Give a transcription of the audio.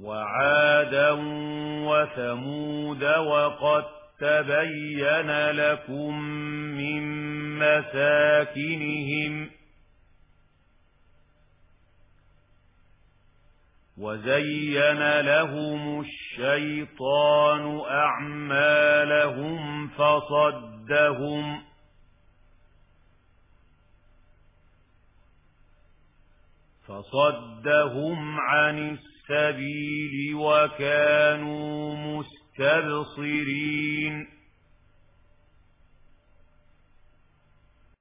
وعادا وثمود وقد تبين لكم من مساكنهم وزين لهم الشيطان أعمالهم فصدهم عن السبيل وكانوا مستبصرين